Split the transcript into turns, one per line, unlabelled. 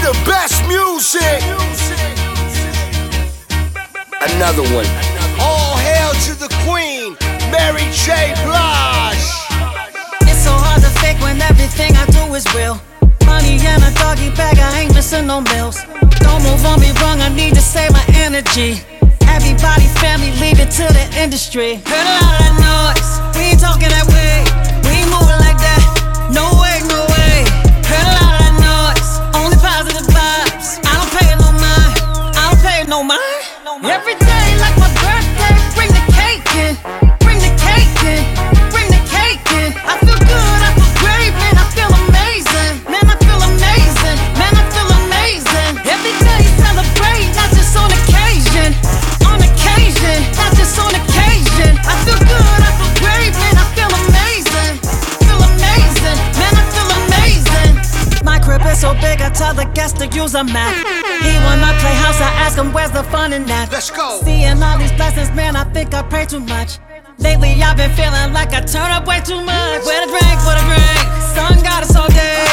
the best music. Another one. All hail to the queen, Mary J. Blige.
It's so hard to fake when everything I do is real. Money in a doggy bag, I ain't missing no meals. Don't move on me wrong, I need to save my energy. Everybody, family, leave it to the industry. Heard a lot of that noise, we ain't talking that way. We ain't moving like that, no way, no way. Heard a lot of that noise, only positive vibes. I don't pay no mind, I don't pay no mind. Every day like my birthday, bring the cake in. Bring the cake in, bring the cake in. I feel good, I feel great, man, I feel amazing. Man, I feel amazing, man, I feel amazing. Every day celebrate, not just on occasion. On occasion, not just on occasion. I feel good, I feel great, man, I feel amazing. Feel amazing, man, I feel amazing. My crib is so big, I tell the guests to use a map. He wanna play house, I ask him where's the fun in that.
Let's go.
Seeing all these blessings, man, I think I pray too much. Lately I've been feeling like I turn up way too much. Where the drink, sun got us all day.